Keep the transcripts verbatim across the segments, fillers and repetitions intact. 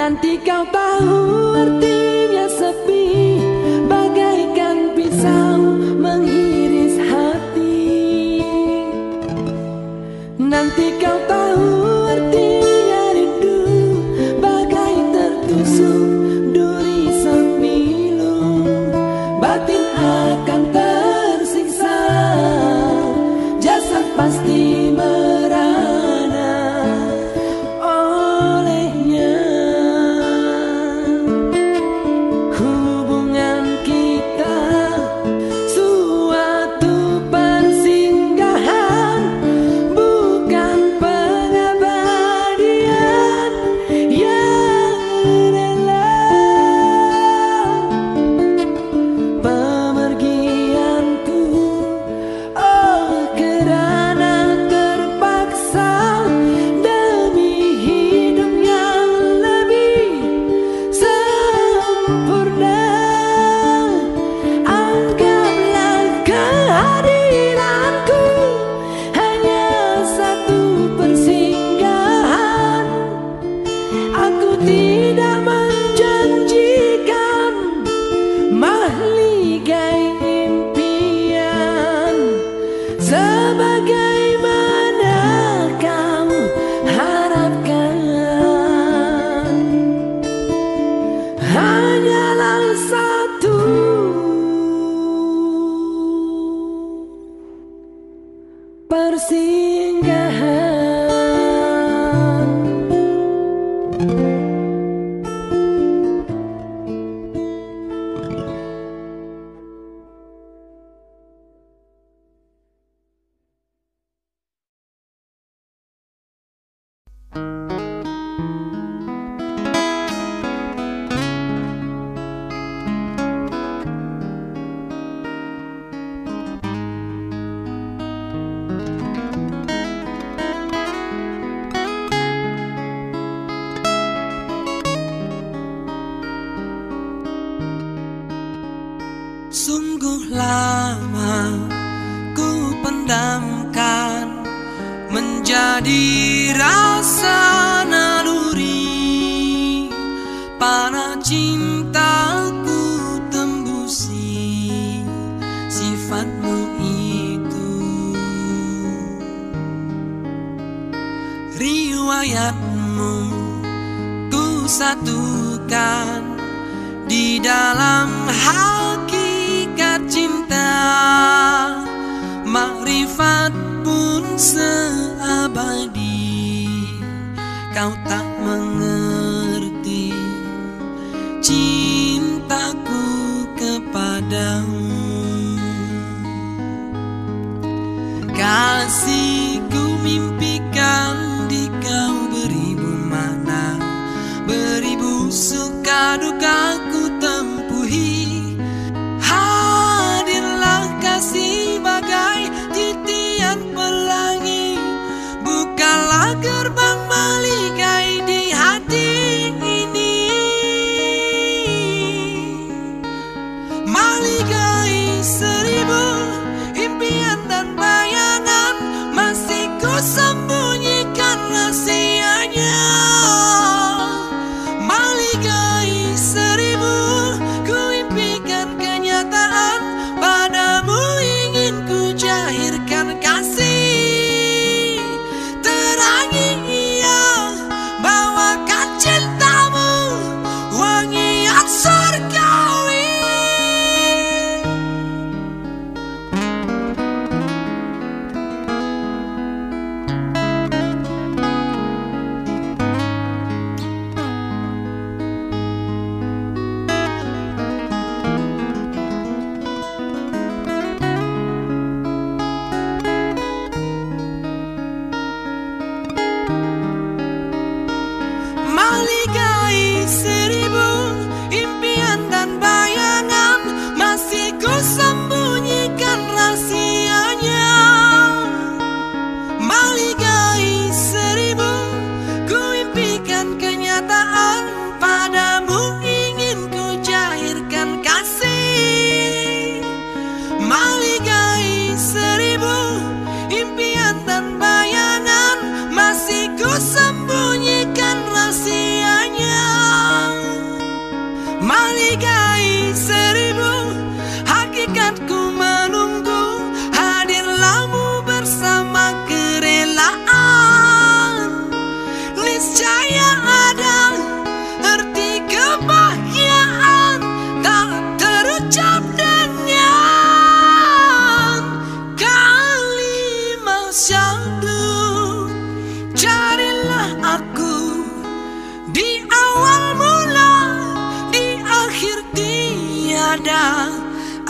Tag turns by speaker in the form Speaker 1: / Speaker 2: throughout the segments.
Speaker 1: Nanti kau tahu artinya sepi, bagaikan pisau mengiris hati. Nanti kau tahu artinya rindu, bagai tertusuk duri sembilu. Batin akan tersiksa, jasad pasti merana olehnya. Hubungan kita suatu persinggahan, bukan pengabadian yang rela. Pemergianku, oh kerana terpaksa demi hidup yang lebih sempurna. Anggaplah kehadiranku hanya satu persinggahan. Aku tidak menjanjikan mahligai impian, sebagaimana kau harapkan. Hanyalah satu persinggahan.
Speaker 2: Sungguh lama ku pendamkan menjadi rasa naluri, para cintaku tembusi sifatmu itu. Riwayatmu ku satukan di dalam hakikat cinta, makrifat pun seabadi. Kau tak mengerti cintaku kepadamu. Kasihku mimpikan di kau beribu makna, beribu suka duka ku tempuhi. Hadirlah kasih bagai titian pelangi, bukalah gerbang maligai di hati ini. Maligai seribu impian dan bayangan, masih ku sembunyikan rahasianya. Maligai seribu ku impikan kenyataan, padamu ingin ku jahirkan kasih. Terangi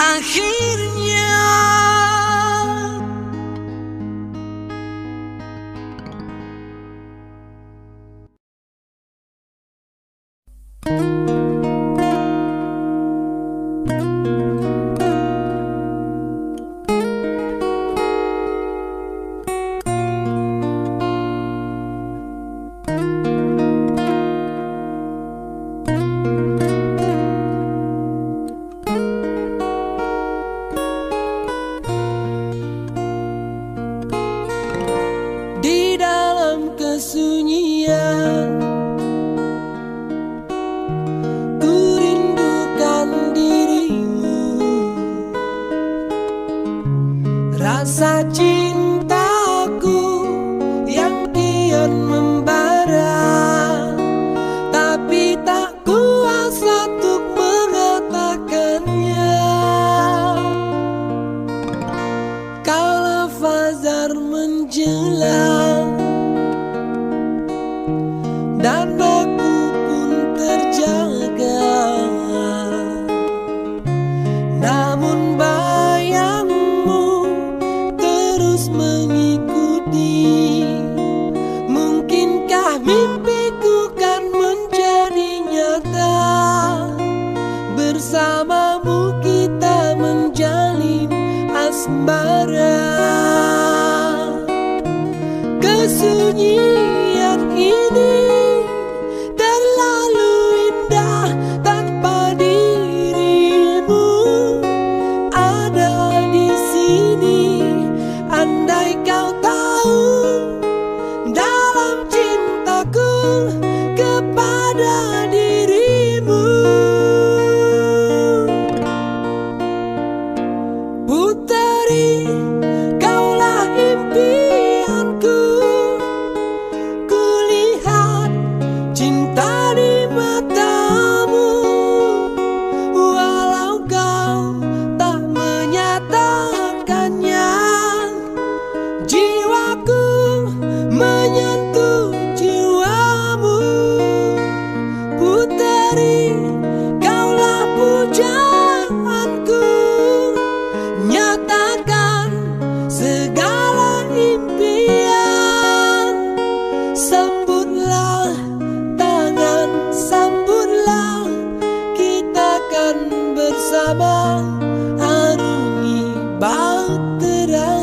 Speaker 2: akhirnya.
Speaker 1: Di dalam kesunyian ku rindukan dirimu, rasa cintaku yang kian membara, tapi tak kuasa untuk mengatakannya. Kala fajar menjelang dan aku pun terjaga, namun bayangmu terus mengikuti. Mungkinkah mimpiku kan menjadi nyata? Bersamamu kita menjalin asmara. Kesunyian ini terlalu indah tanpa dirimu ada di sini. Andai kau tahu dalam cintaku kepada dirimu. Puteri, kaulah impianku. Kulihat cinta di matamu, walau kau tak menyatakannya. Jiwaku menyentuh jiwamu. Puteri, kaulah pujaanku. Nyatakan segala impian. Sambutlah tangan, sambutlah, kita kan bersama arungi bahtera.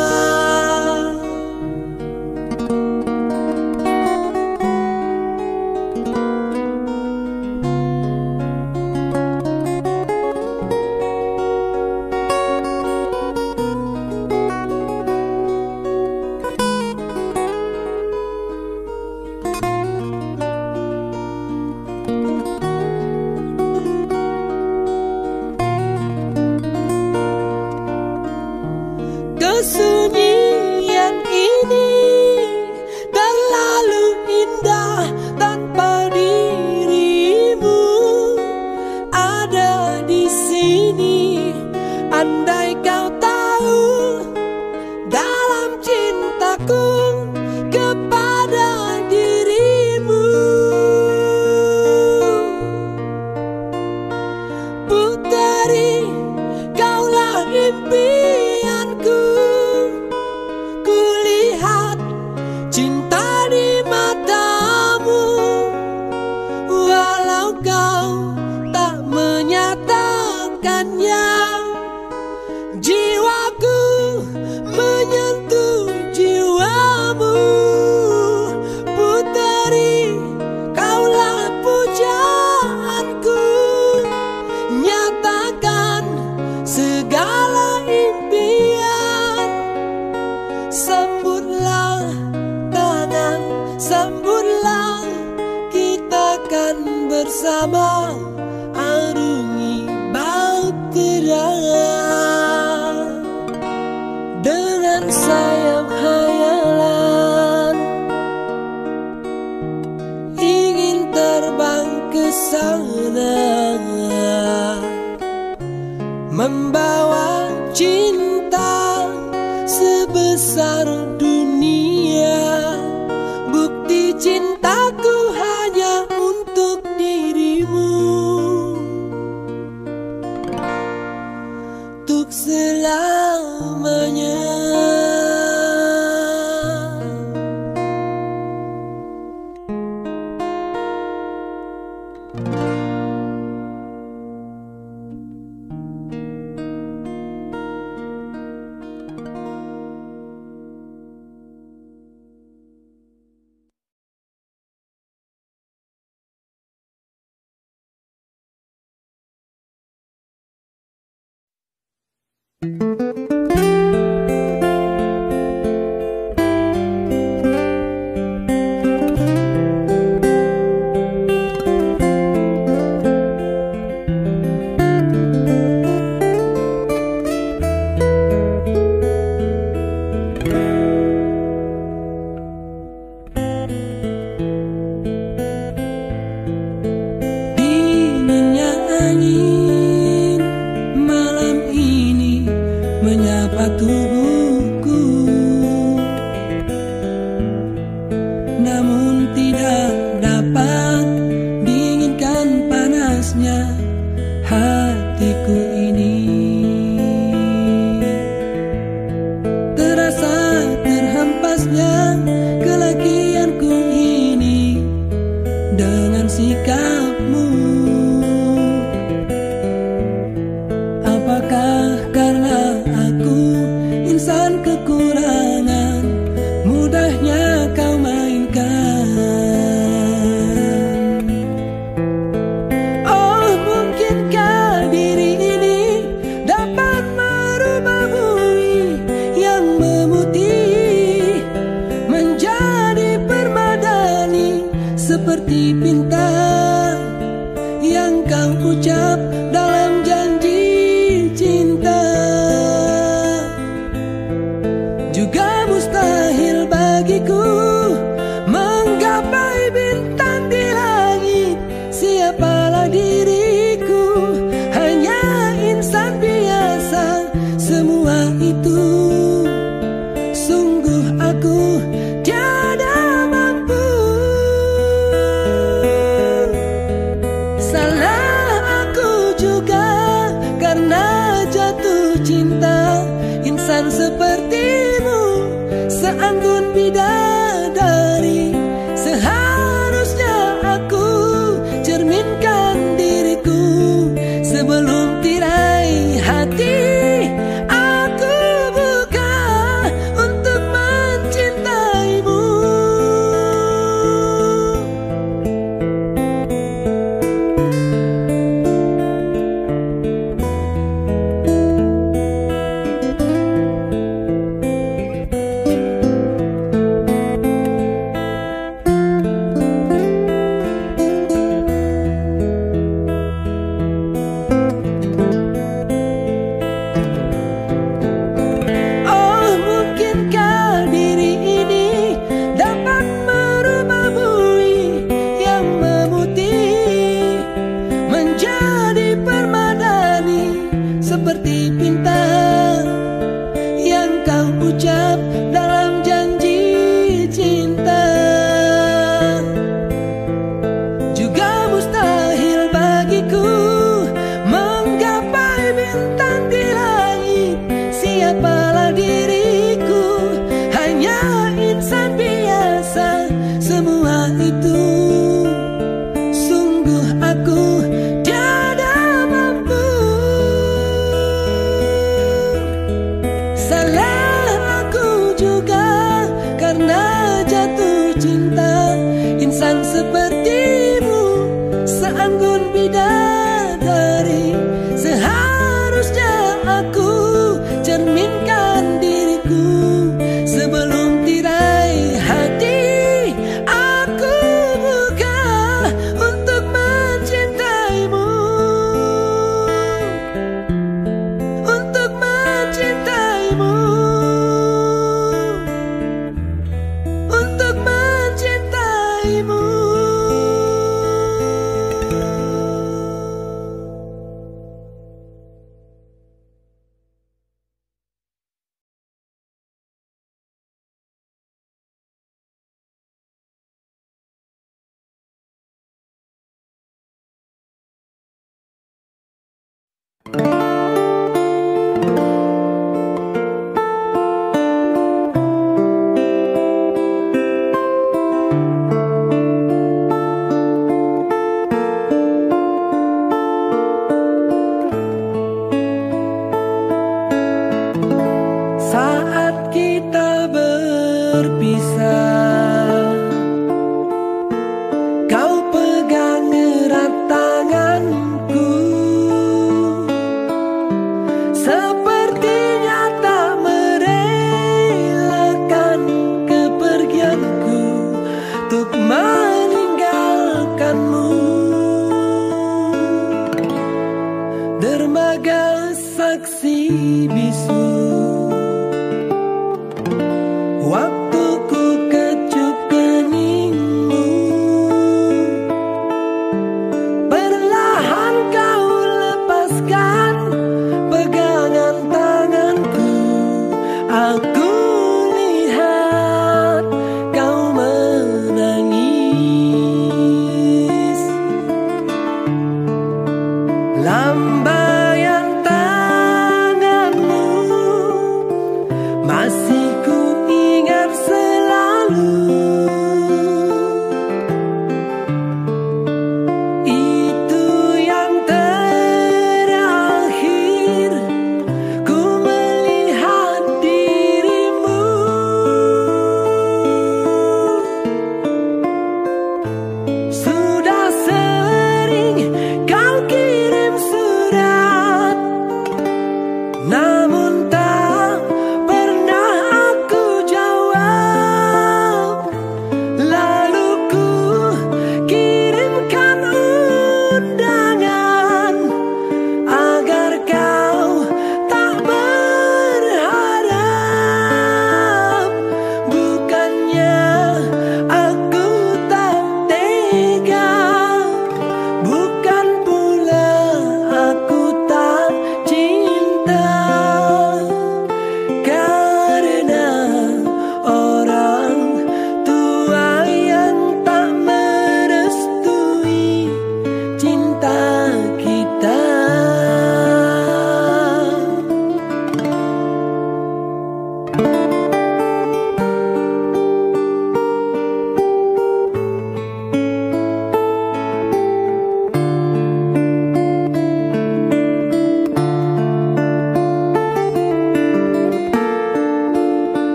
Speaker 1: Kesunyian ini terlalu indah tanpa dirimu ada di sini. Andai kau tahu dalam cintaku kepada dirimu. Puteri, kaulah impianku. Kulihat cinta di matamu, walau kau tak menyatakannya. Jiwaku menyentuh jiwamu. Puteri, kaulah pujaanku. Nyatakan segala impian. Sambutlah tangan, sambutlah, kita kan bersama arungi bahtera. Dengan sayap khayalan ingin terbang ke sana, membawa cinta sebesar dunia. Bukti cintaku hanya untuk dirimu. mudahnya kau mainkan. Oh, mungkinkah diri ini dapat merubah bumi yang memutih menjadi permadani seperti bintang yang kau ucap dalam janji cinta. Juga mustahil bagiku menggapai bintang di langit. Siapalah diriku, hanya insan biasa. Semua itu sungguh aku tiada mampu. Salah aku juga karena jatuh cinta. Insan sepertimu seanggun bidadari. Seharusnya aku cerminkan diriku sebelum tirai hati aku buka untuk mencintaimu.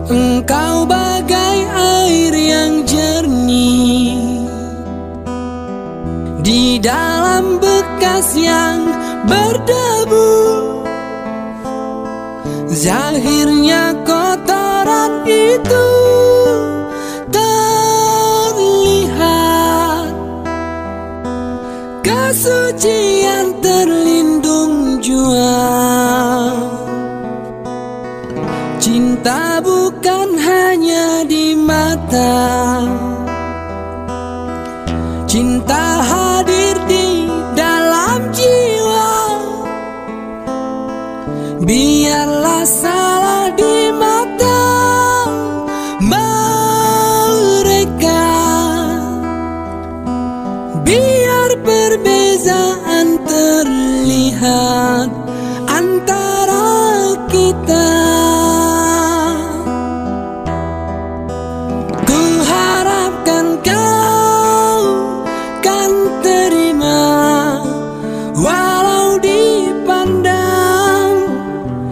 Speaker 1: Engkau bagai air yang jernih di dalam bekas yang berdebu. Zahirnya kotoran itu terlihat, kesucian terlindung jua. Cinta bukan hanya di mata, cinta hadir di dalam jiwa. Biarlah salah di mata mereka, biar perbezaan terlihat antara kita. Ku harapkan kau kan terima, walau dipandang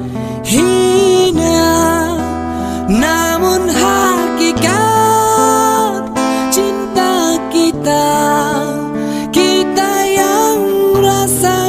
Speaker 1: hina, namun hakikat cinta kita, kita yang rasa.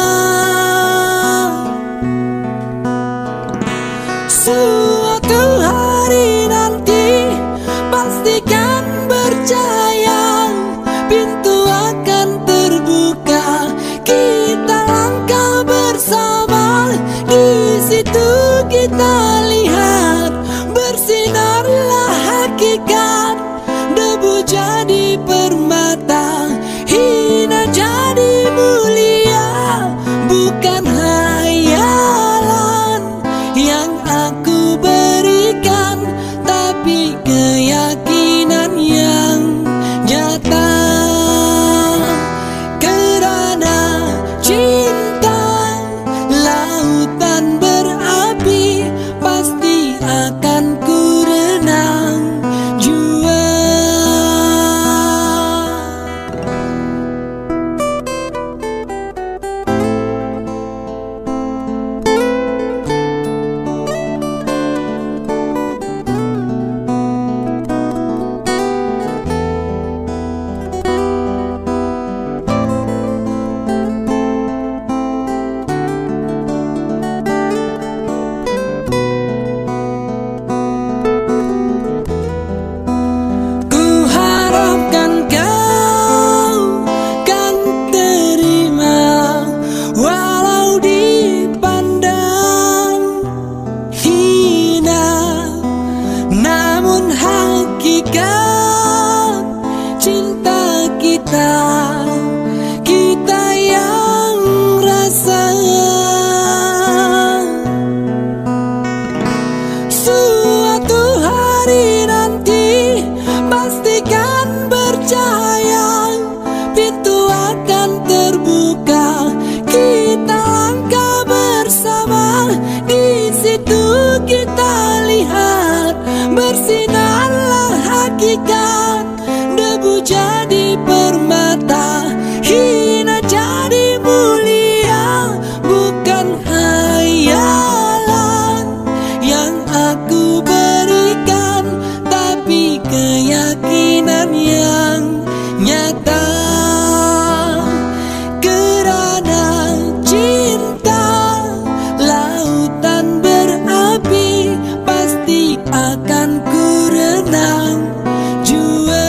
Speaker 1: Suatu hari nanti pastikan percaya, pintu akan terbuka, kita langkah bersama. Di situ kita lihat bersinarlah hakikat, debu jadi permata, hina jadi mulia. Bukan hayalan yang aku berikan, tapi keyakinan yang nyata. Kerana cinta lautan berapi, pasti akan ku renang jua. Ku harapkan kau kan terima, walau dipandang hina, namun hakikat cinta kita, kita yang rasa. Suatu hari nanti pastikan percaya, pintu akan terbuka, kita langkah bersama. Di situ kita lihat bersinarlah hakikat, debu jadi permata, hina jadi mulia. Bukan hayalan yang aku berikan, tapi keyakinan yang nyata. Kerana cinta lautan berapi, pasti akan ku renang jua.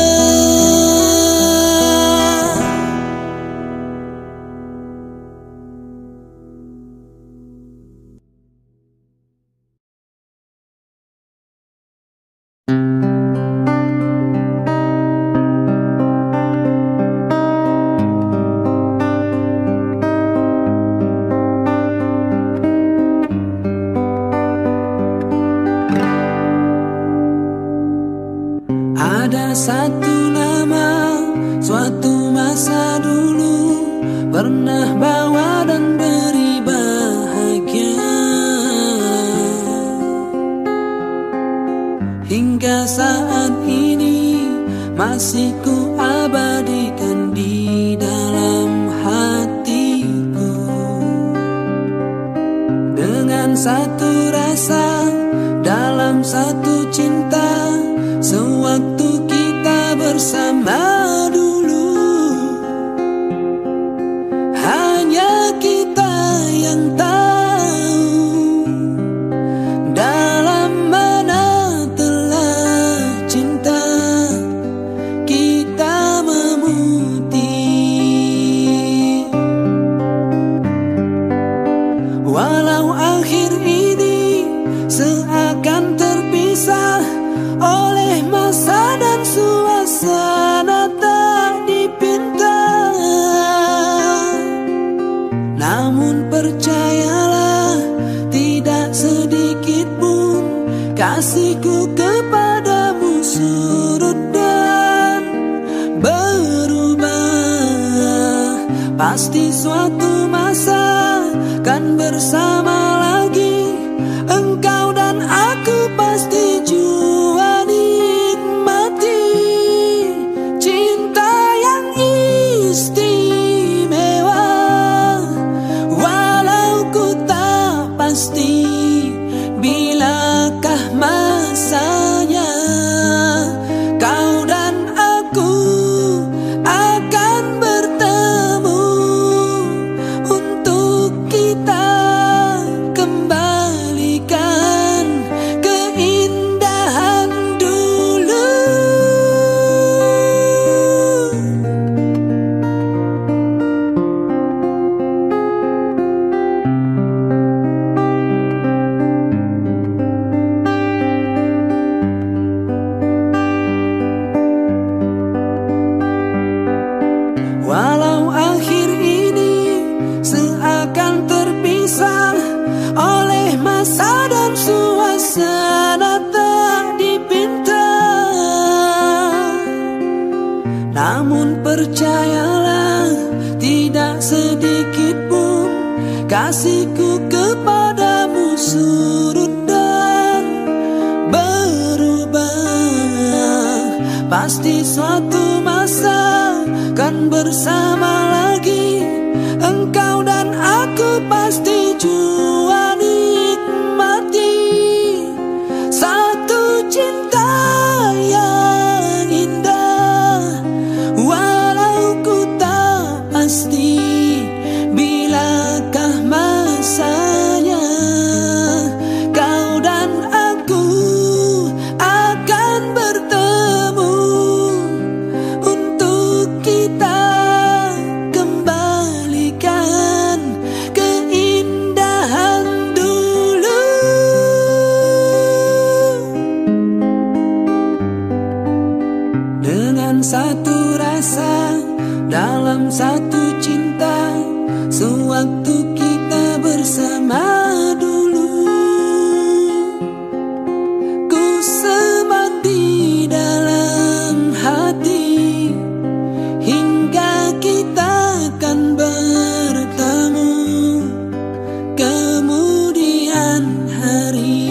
Speaker 1: Ada satu nama, suatu masa dulu pernah bawa dan beri bahagia, hingga saat ini masih ku abadikan di dalam hatiku. Dengan satu rasa dalam dalam satu cinta, sewaktu kita bersama dulu. Hanya kita yang tahu dalam mana telah cinta kita memutih. Walau akhir ini seakan terpisah oleh masa dan suasana tak dipinta, namun percayalah tidak sedikit pun kasihku kepadamu surut dan berubah. Pasti suatu masa kan bersama lagi, engkau dan aku pasti jua nikmati cinta yang istimewa. Walau ku tak pasti bilakah masanya kau dan aku akan bertemu untuk kita kembalikan keindahan dulu. Walau akhir ini seakan terpisah oleh masa dan suasana tak dipinta, namun percayalah tidak sedikit pun kasihku kepadamu surut dan berubah. Pasti suatu masa kan bersama lagi, engkau dan aku pasti jua nikmati satu cinta yang indah. Walau ku tak pasti bilakah masanya kau dan aku akan bertemu untuk kita kembalikan keindahan dulu. Dengan satu rasa dalam satu cinta, sewaktu kita bersama dulu, ku semati dalam hati hingga kita akan bertemu kemudian hari.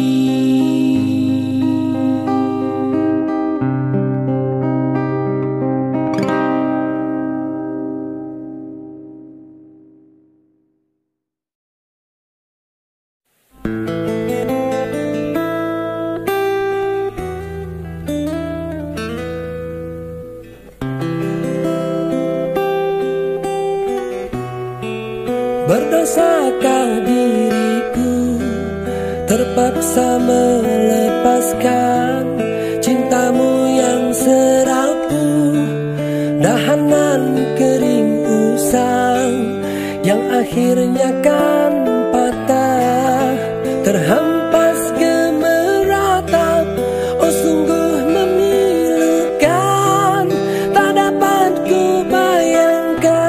Speaker 1: Berdosakah diriku terpaksa melepaskan cintamu yang serapuh, dahanan kering usang yang akhirnya kan patah, terhempas gemeratap. Oh sungguh memilukan, tak dapat ku bayangkan.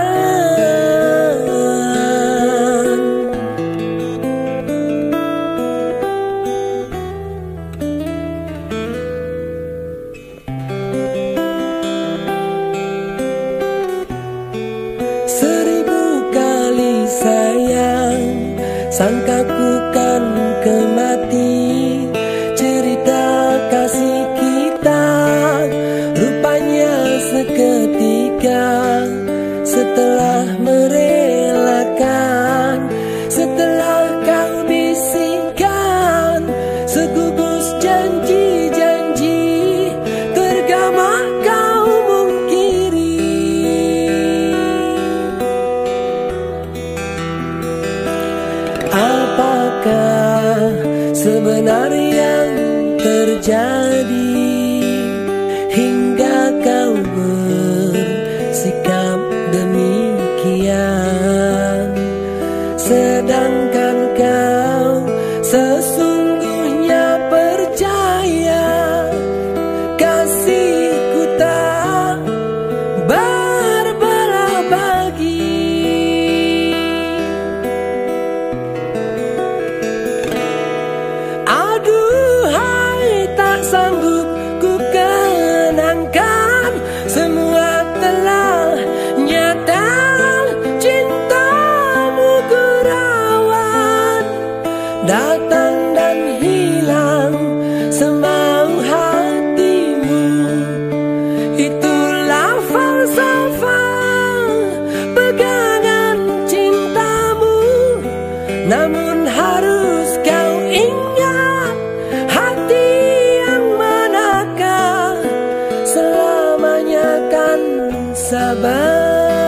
Speaker 1: Seribu kali sayang, sangka ku kan kemati cerita kasih kita. Rupanya seketika setelah merelakan, setelah kau bisikan segugus sebenar yang terjadi hingga kau bersikap demikian, sedangkan kau sesungguhnya percaya kasihku tak berbelah bagi. Aduhai, tak sanggup ku kenangkan, semua telah nyata, cintamu ku rawat, datang dan hilang semau hatimu. Itulah falsafah pegangan cintamu, namun harus kau ingat, hati yang manakah selamanya kan sabar.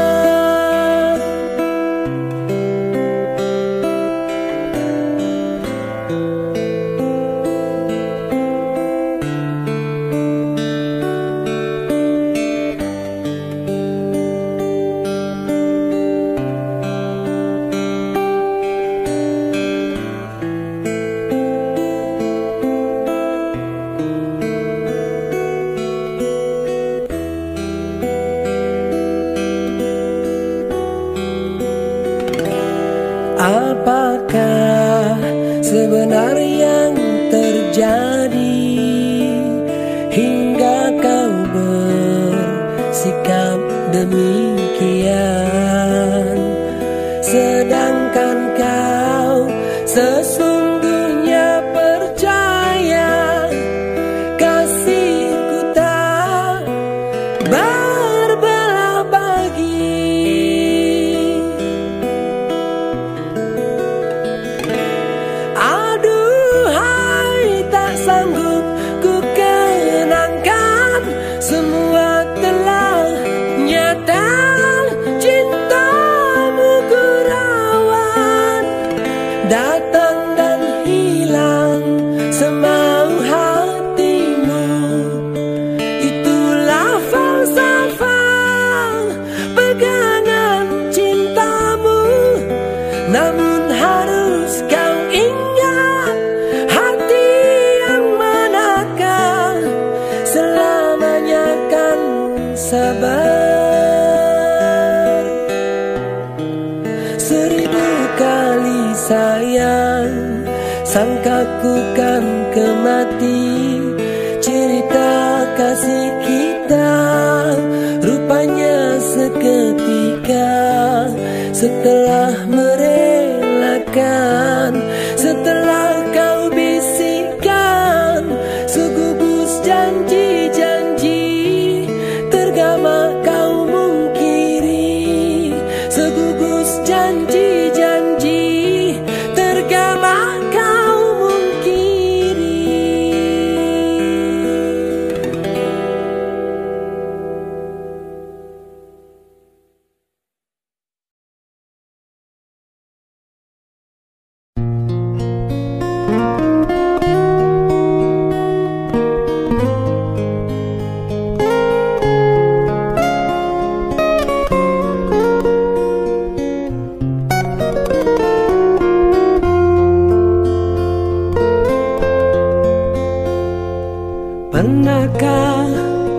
Speaker 1: Apakah sebenar yang terjadi hingga kau bersikap demikian, sedangkan kau sesungguhnya percaya kasihku tak berbelah bagi. Aduhai, tak sanggup ku kenangkan, semua telah nyata, cintamu ku rawat, datang dan hilang semau hatimu. Itulah falsafah pegangan cintamu, namun harus kau ingat, hati yang manakah selamanya kan sabar. Seribu kali sayang sangka ku kan kemati, cerita kasih kita rupanya seketika setelah merelakan, setelah kau bisikkan segugus janji-janji, tergama kau mungkiri segugus janji-janji, tergama kau mungkiri. Pernahkah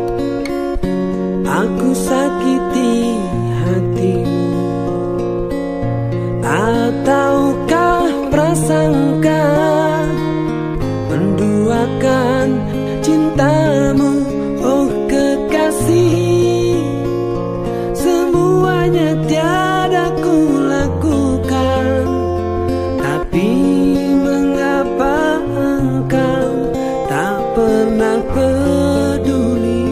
Speaker 1: aku sakiti hatimu? Ataukah prasangka menduakan cintamu? Oh kekasih, semuanya tiada ku lakukan, tapi mengapa engkau tak pernah peduli?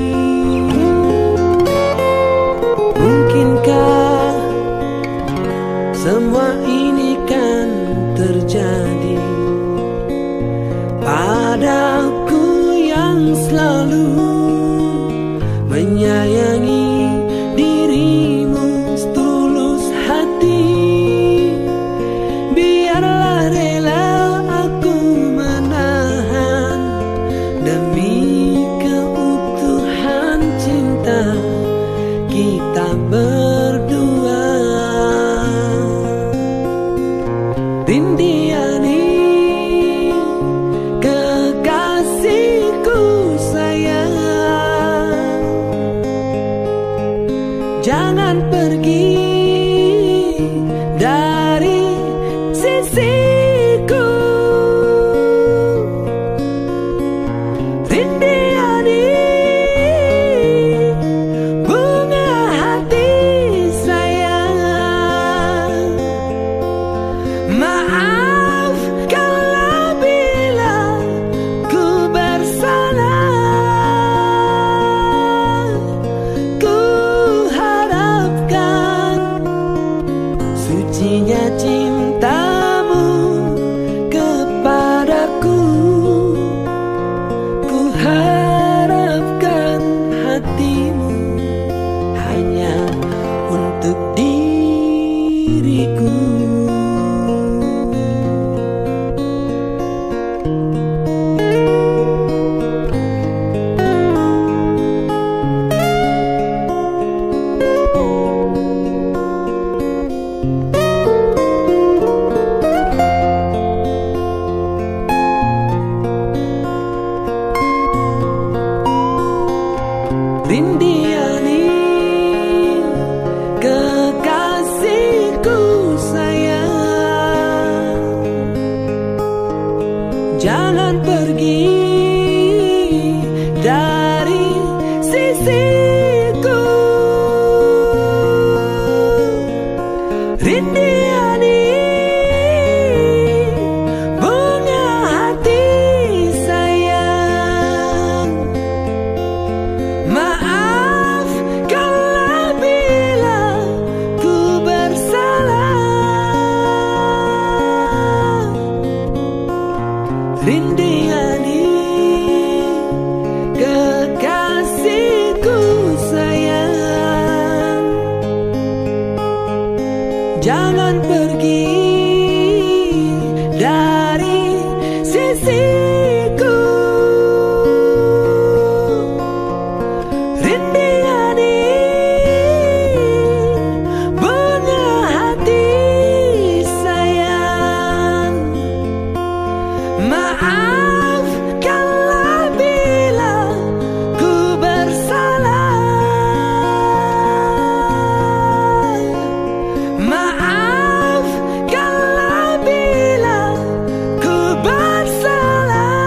Speaker 1: Mungkinkah semua ini kan terjadi padaku yang selalu menyayangi dirimu? kita berdua. Rindiani kekasihku sayang, jangan pergi dari sisiku. Rindiani bunga hati sayang, maaf kalau bila ku bersalah. Ku harapkan sucinya cintamu kepadaku. Ku harapkan hatimu hanya untuk diriku. Rindiani kekasihku sayang, jangan pergi dari sisiku. Rindiani bunga hati sayang, maaf kalau bila ku bersalah. Rindiani kekasihku sayang, jangan pergi dari sisiku. Rindiani bunga hati sayang, maaf kalau bila ku bersalah. Maaf kalau bila ku bersalah.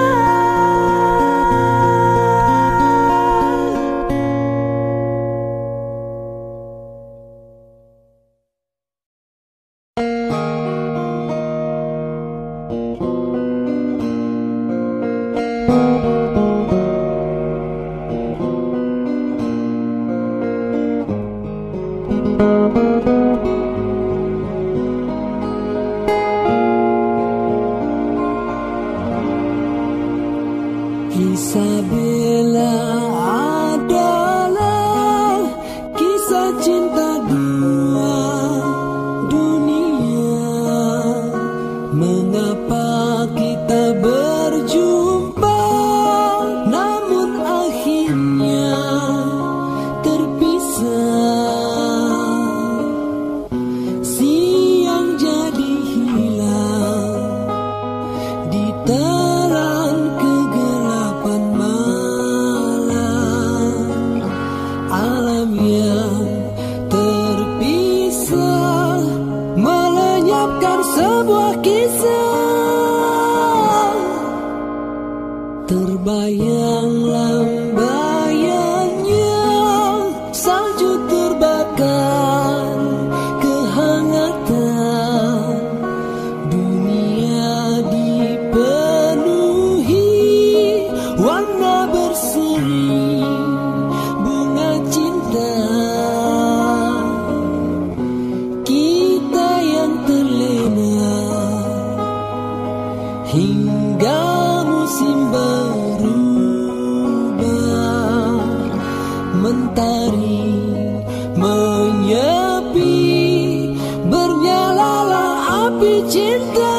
Speaker 1: Kisah Bella adalah kisah cinta dua dunia. Mengapa kita berjumpa namun akhirnya terpisah? Siang jadi hilang di terang kegelapan malam. Alam yang terpisah melenyapkan sebuah kisah. Terbayang lambayanya salju terbakar kehangatan. Dunia dipenuhi warna berseri bunga cinta. Kita yang terlena hingga musim berubah. Mentari menyepi, bernyalalah api cinta.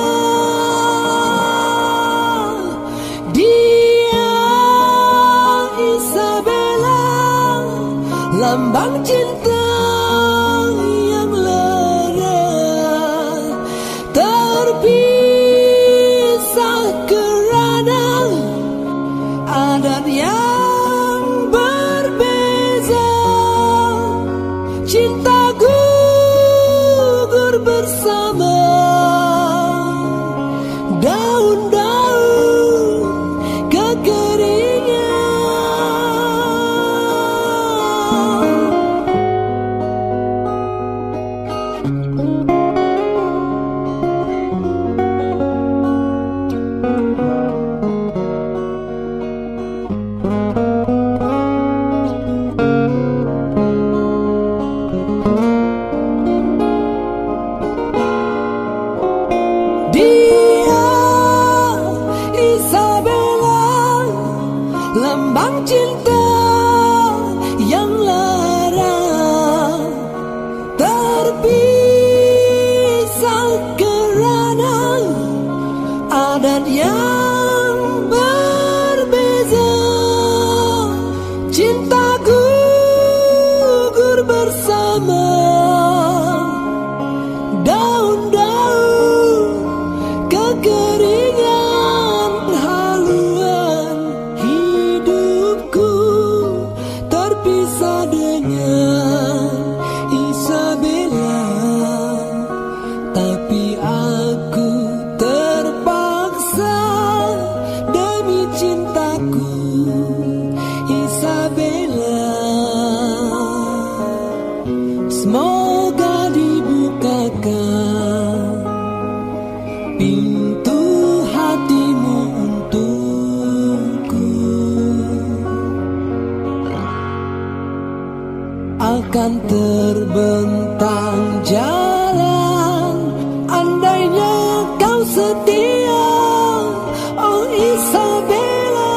Speaker 1: Dia Isabella, lambang cinta. cinta gugur bersama daun-daun kekeringan. Lambang cinta yang lara, terpisah kerana adat yang berbeza. Cinta gugur bersama daun-daun kekeringan. Haluan hidupku terpisah dengan Isabella, tapi aku terpaksa demi cintaku Isabella. Semoga dibukakan pintu hatimu untukku. Akan terbentang jalan andainya kau setia, oh Isabella.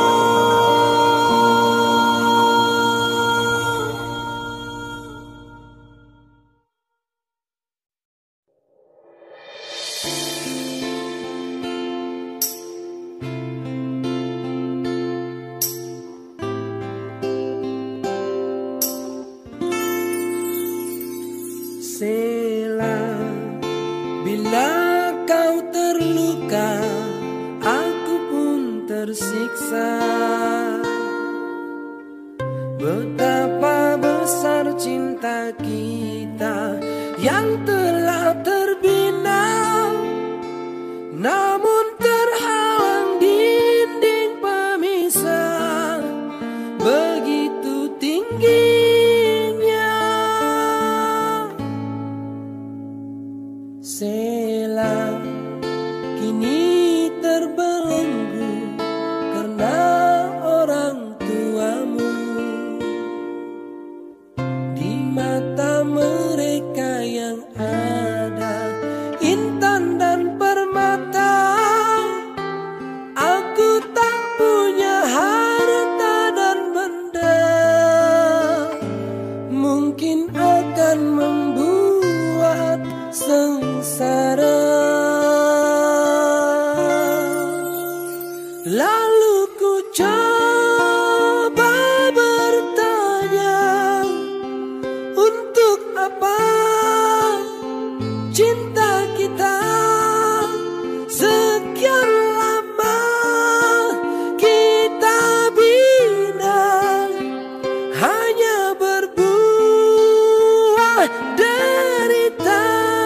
Speaker 1: Sela, bila kau terluka, aku pun tersiksa. Betapa besar cinta kita yang telah terbina, namun terhalang dinding pemisah begitu tingginya. Sela, kini terbelenggu karena orang tuamu. Di mata mereka yang ada intan dan permata, aku tak punya harta dan benda, mungkin akan membuat sengsara. Lalu ku coba bertanya, untuk apa cinta kita sekian lama kita bina, hanya berbuah derita.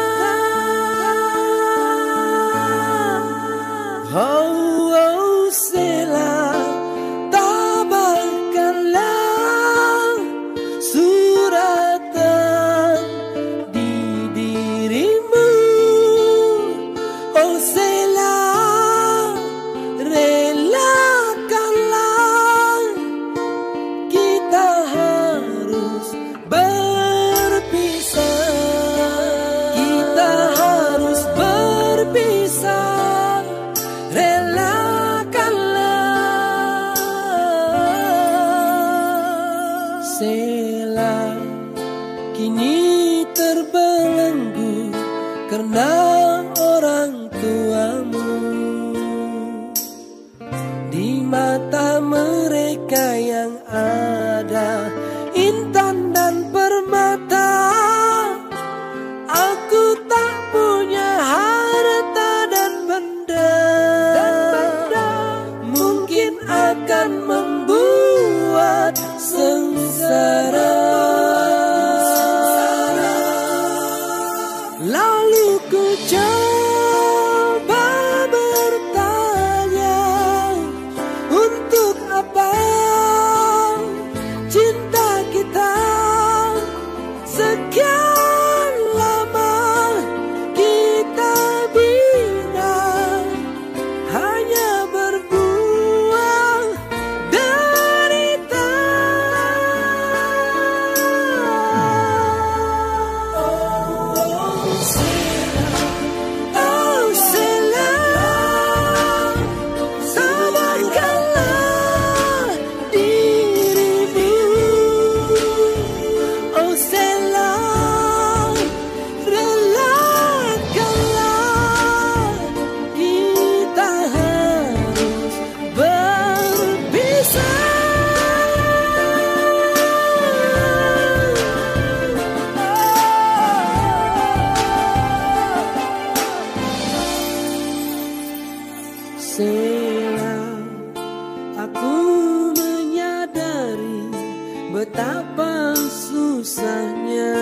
Speaker 1: Oh, oh Sela, tabahkanlah suratan di dirimu. Oh Sela, relakanlah kita harus berpisah. Kita harus berpisah. Sela, kini terbelenggu karena orang tuamu. Di mata mereka yang ada intan dan permata, aku tak punya harta dan benda, mungkin akan membuat sengsara. Oh Sela, sabarkanlah dirimu. Oh Sela, relakanlah kita harus berpisah. Sela, aku menyadari betapa susahnya.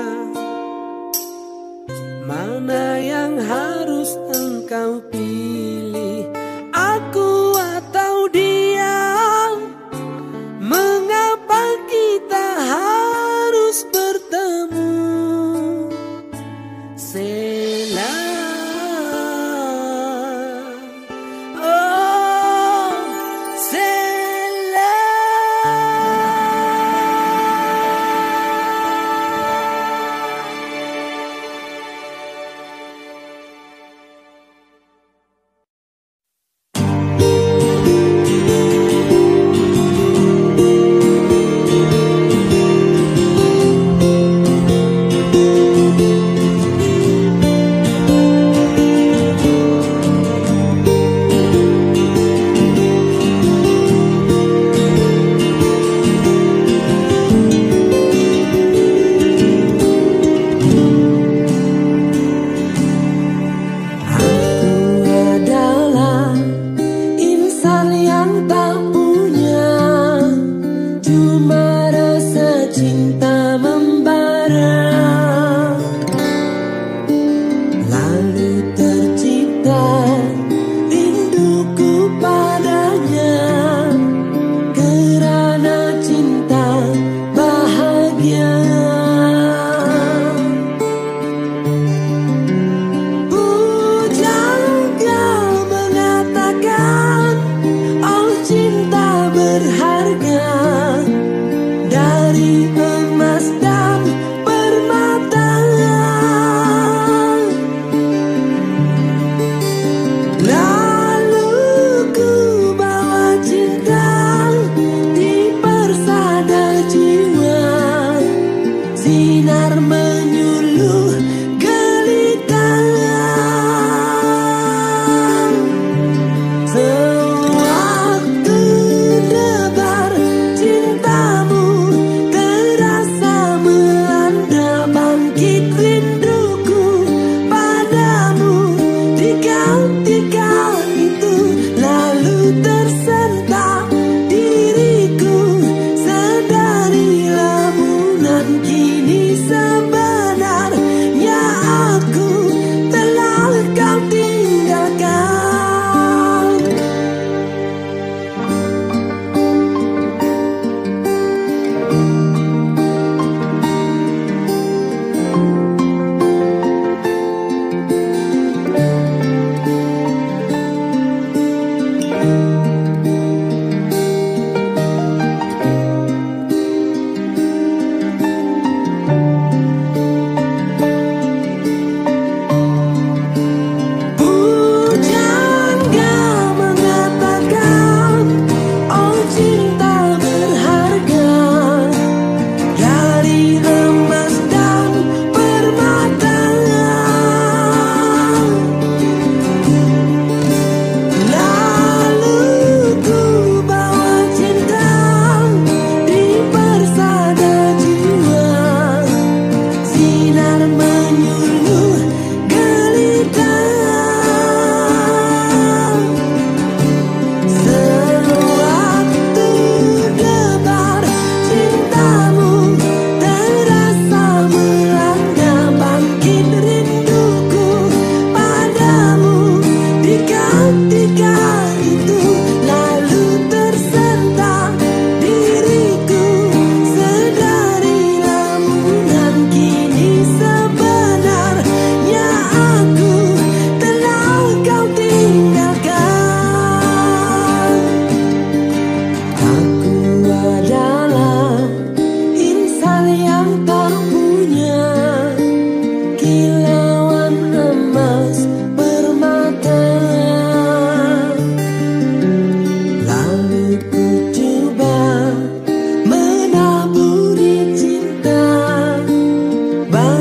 Speaker 1: Mana yang harus engkau pilih, aku atau dia? Mengapa kita harus bertemu? Sela, oh Sela.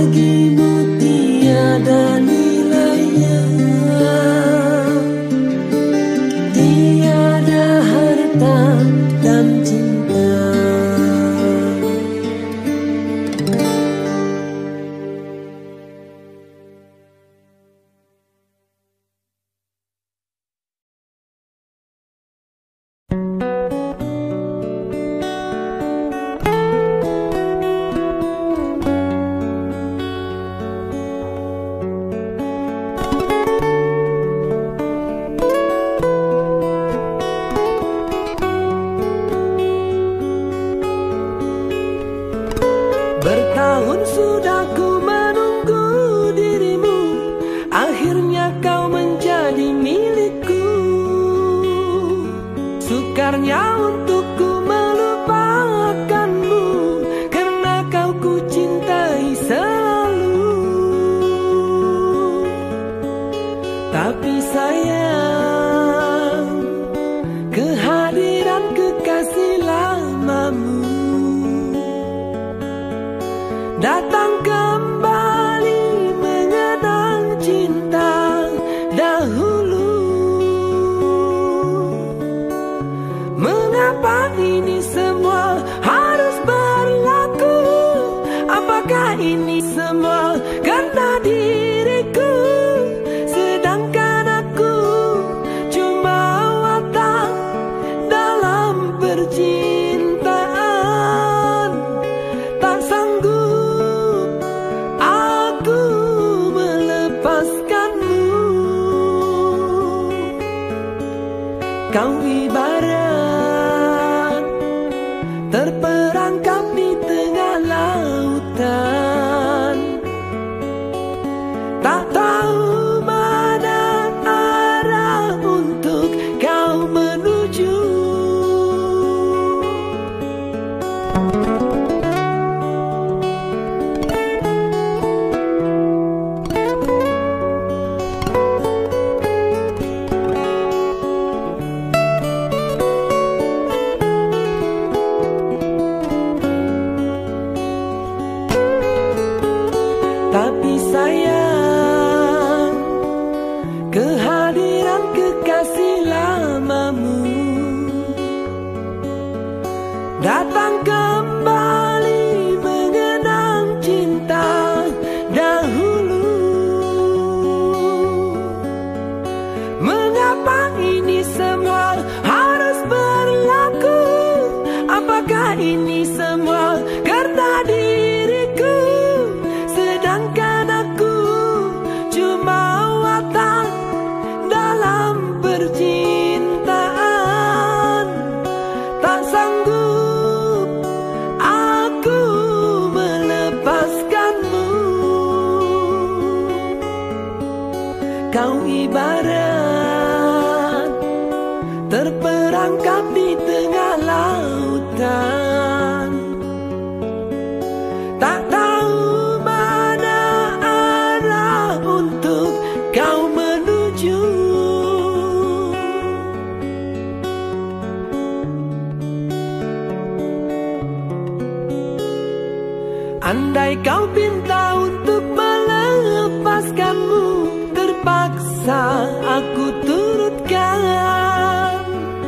Speaker 1: bagimu tiada nilainya, tiada harta dan cinta. Bertahun sudah ku menunggu dirimu, akhirnya kau menjadi milikku. Sukarnya untukku melupakanmu, karena kau ku cintai selalu. Tapi sayang, kehadiran kekasih lamamu datang kembali mengenang cinta dahulu. Mengapa ini semua harus berlaku? Apakah ini semua karena diriku? Sedangkan aku cuma watak dalam percintaan. Tak sanggup aku melepaskanmu. Kau ibarat terperangkap di tengah lautan, tak tahu mana arah untuk kau menuju. Tapi sayang, kehadiran kekasih lamamu datang kembali mengenang cinta dahulu. Mengapa ini semua harus berlaku? Apakah ini semua karena diriku? Sedangkan aku cuma watak dalam percintaan. Tak sanggup aku melepaskanmu. Kau ibarat terperangkap di tengah lautan, tak tahu mana arah untuk kau menuju. Andai kau pinta untuk melepaskanmu, terpaksa aku turutkan.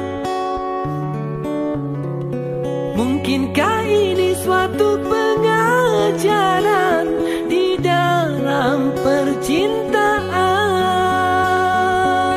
Speaker 1: Mungkinkah ini suatu pengajaran di dalam percintaan?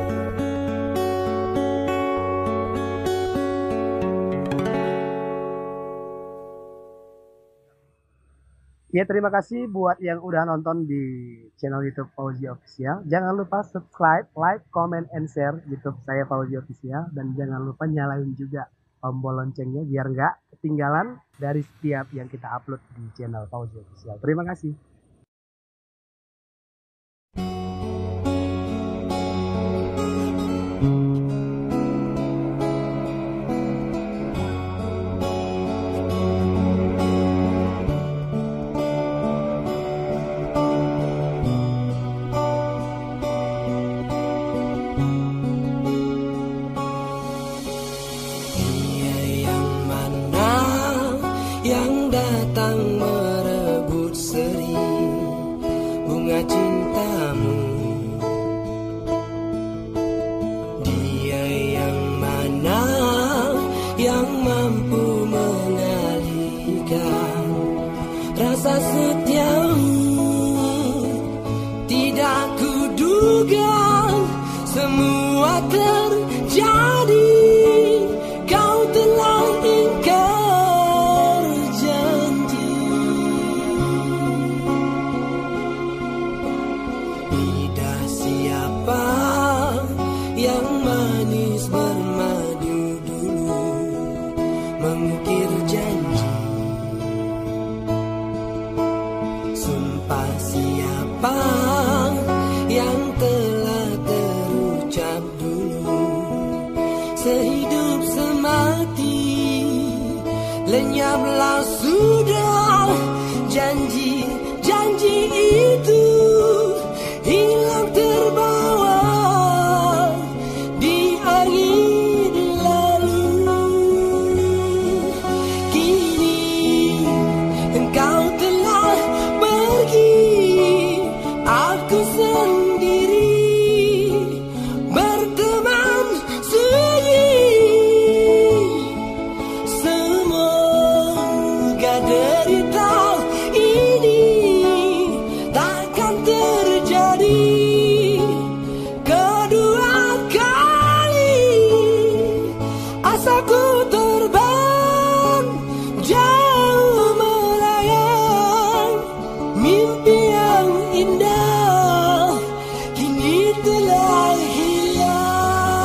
Speaker 3: Ya, terima kasih buat yang udah nonton di channel YouTube Fauzi Official. Jangan lupa subscribe, like, comment, and share YouTube saya Fauzi Official. Dan jangan lupa nyalain juga tombol loncengnya biar nggak ketinggalan dari setiap yang kita upload di channel Fauzi Official. Terima kasih.
Speaker 1: Yang datang merebut seri
Speaker 2: cintamu. Dia yang mana yang mampu mengalihkan rasa setiamu. Tidak kuduga semua terjadi. Kau telah ingkar janji. Lidah siapa yang manis bermadu dulu mengukir janji. Sumpah siapa yang telah terucap dulu sehidup semati. Lenyaplah sudah janji-janji itu, hilang terbawa di angin lalu. Kini engkau telah pergi, aku sendiri berteman sunyi. Semoga derita ini takkan terjadi kedua kali. Asaku terbang jauh melayang, mimpi yang indah kini telah hilang.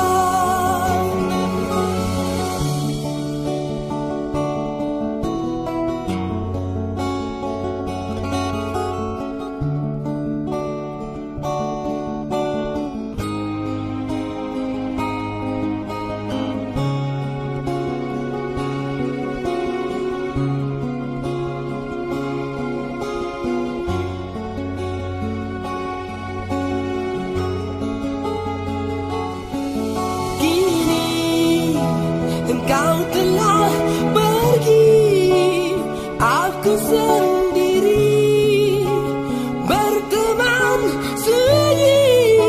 Speaker 2: Kini engkau telah pergi, aku sendiri berteman sunyi.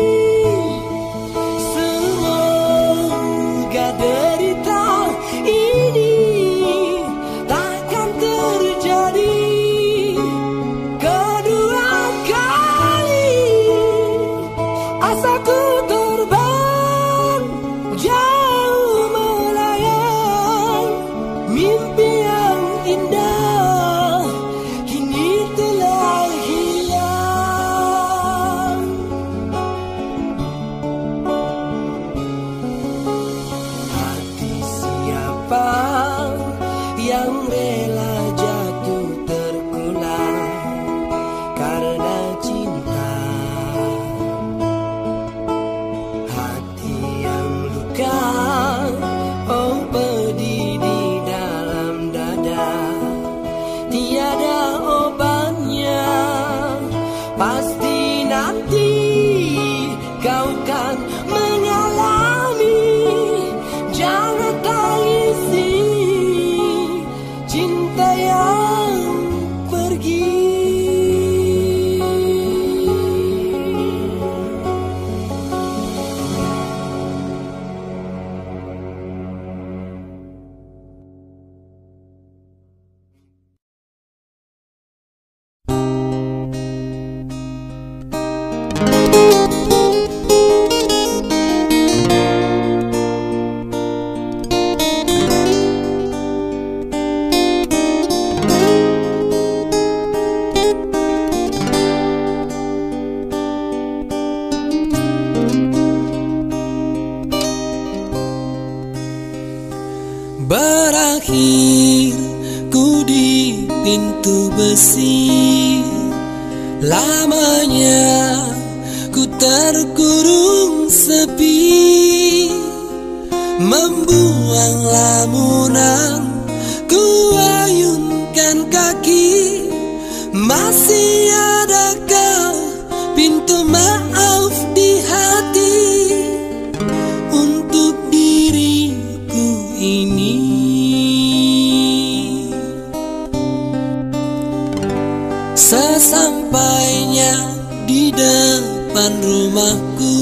Speaker 2: Semoga derita ini takkan terjadi kedua kali. Asaku terbang jauh melayang, mimpi yang indah kini telah hilang. Hati siapa yang rela jatuh terkulai karena cinta? Hati yang luka, oh pedih di dalam dada, tiada obatnya. Pasti nanti kau kan mengalami. Jangan tangisi cinta yang pergi. Berakhir ku di pintu besi, lamanya ku terkurung sepi, membuang lamunan ku ayunkan kaki. Masih adakah pintu maaf di hati untuk diriku ini? Sesampainya di depan rumahku.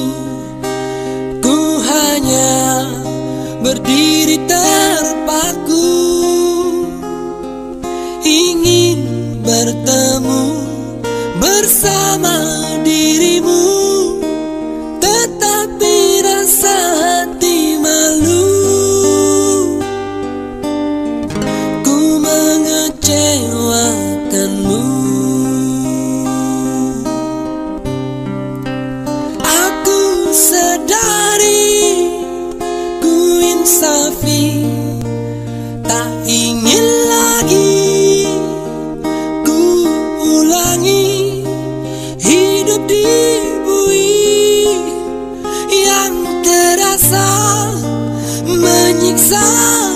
Speaker 2: Ku hanya berdiri terpaku, ingin bertemu bersama dirimu, tetapi rasa hati malu. Ku mengecewakanmu. Aku sadari, ku insafi, tak ingin lagi ku ulangi hidup di bui yang terasa menyiksa.